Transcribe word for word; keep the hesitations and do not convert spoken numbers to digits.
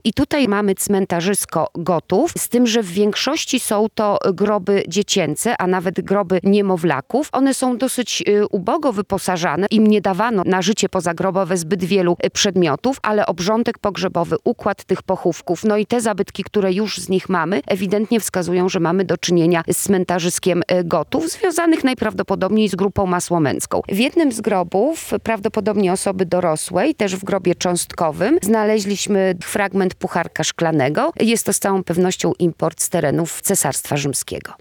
I tutaj mamy cmentarzysko Gotów, z tym, że w większości są to groby dziecięce, a nawet groby niemowlaków. One są dosyć y, ubogo wyposażane. Im nie dawano na życie pozagrobowe zbyt wielu y, przedmiotów, ale obrządek pogrzebowy, układ tych pochówków, no i te zabytki, które już z nich mamy, ewidentnie wskazują, że mamy do czynienia z cmentarzyskiem y, Gotów, związanych najprawdopodobniej z grupą masłomęcką. W jednym z grobów, prawdopodobnie osoby dorosłej, też w grobie cząstkowym, znaleźliśmy fragment pucharka szklanego. Jest to z całą pewnością import z terenów Cesarstwa Rzymskiego.